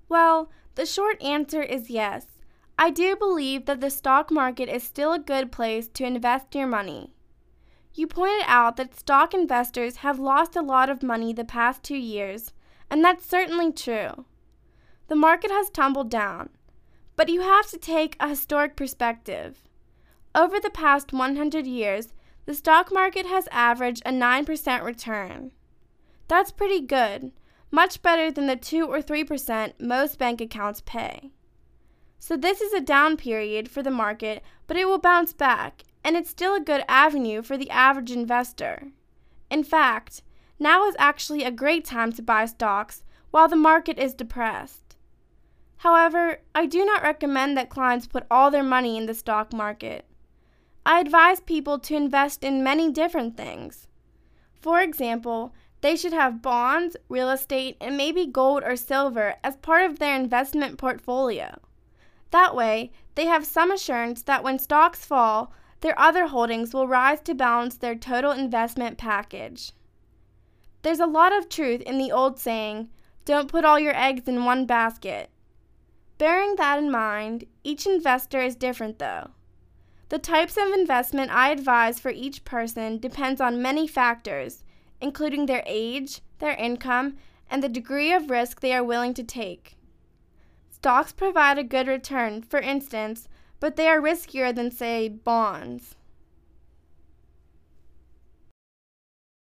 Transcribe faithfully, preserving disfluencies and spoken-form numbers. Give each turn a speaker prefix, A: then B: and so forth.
A: Well, the short answer is yes. I do believe that the stock market is still a good place to invest your money. You pointed out that stock investors have lost a lot of money the past two years, and that's certainly true. The market has tumbled down, but you have to take a historic perspective. Over the past one hundred years, the stock market has averaged a nine percent return. That's pretty good, much better than the two or three percent most bank accounts pay. So this is a down period for the market, but it will bounce back, and it's still a good avenue for the average investor. In fact, now is actually a great time to buy stocks while the market is depressed. However, I do not recommend that clients put all their money in the stock market. I advise people to invest in many different things. For example, they should have bonds, real estate, and maybe gold or silver as part of their investment portfolio. That way, they have some assurance that when stocks fall, their other holdings will rise to balance their total investment package. There's a lot of truth in the old saying, "Don't put all your eggs in one basket." Bearing that in mind, each investor is different though. The types of investment I advise for each person depends on many factors, including their age, their income, and the degree of risk they are willing to take. Stocks provide a good return, for instance, but they are riskier than, say, bonds.